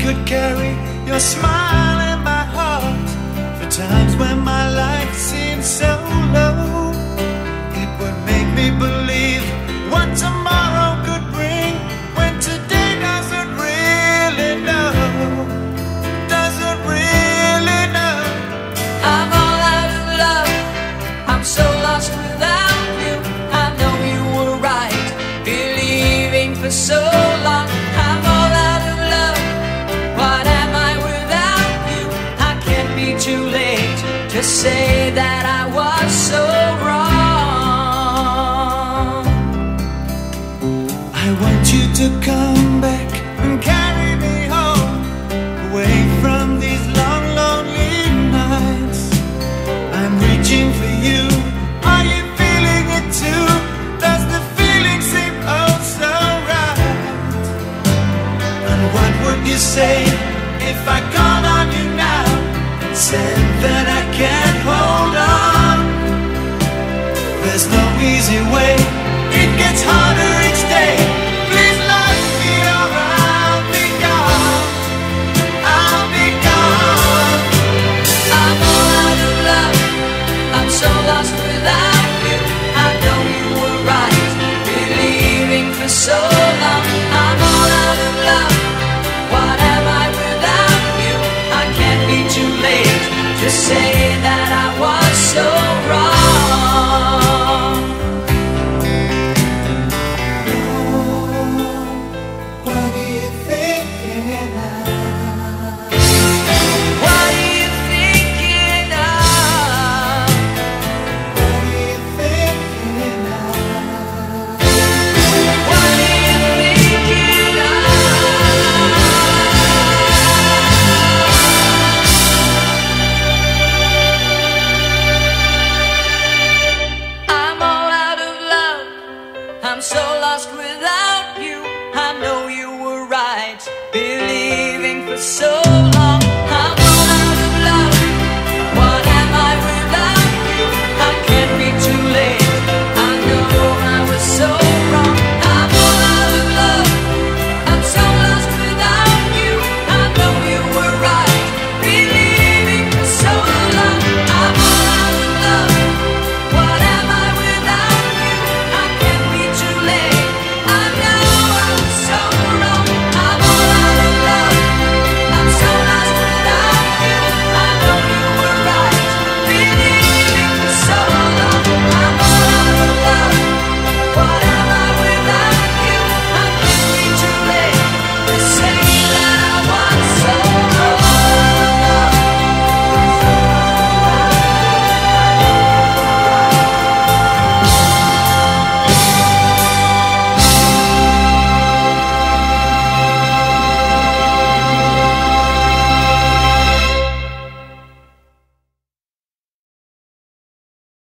could carry your smile in my heart for times when my life seemed so low. It would make me believe what tomorrow could bring when today doesn't really know. Doesn't really know. I'm all out of love. I'm so lost without you. I know you were right, believing for so long. I'm all out of love. What am I without you? I can't be too late to say that I was so wrong. I want you to come back and carry me home, away from these long, lonely nights. I'm reaching for you. Are you feeling it too? Does the feeling seem oh so right? And what would you say if I called on you now and said that I can't hold on? There's no easy way. It gets harder each day. Please love me or I'll be gone. I'll be gone. I'm all out of love. I'm so lost without you. I know you were right, believing for so long. I'm all out of love. What am I without you? I can't be too late to say that I was so wrong. What are you thinking now? What are you thinking of? What are you thinking now? What are you thinking of? I'm all out of love. I'm so lost without you. I know you were right, believing for so